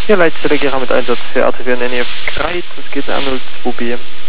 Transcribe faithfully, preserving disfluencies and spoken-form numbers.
Hier Leitstelle Gera mit Einsatz für A T vier in der Nähe von Kreit, das geht an null zwei B.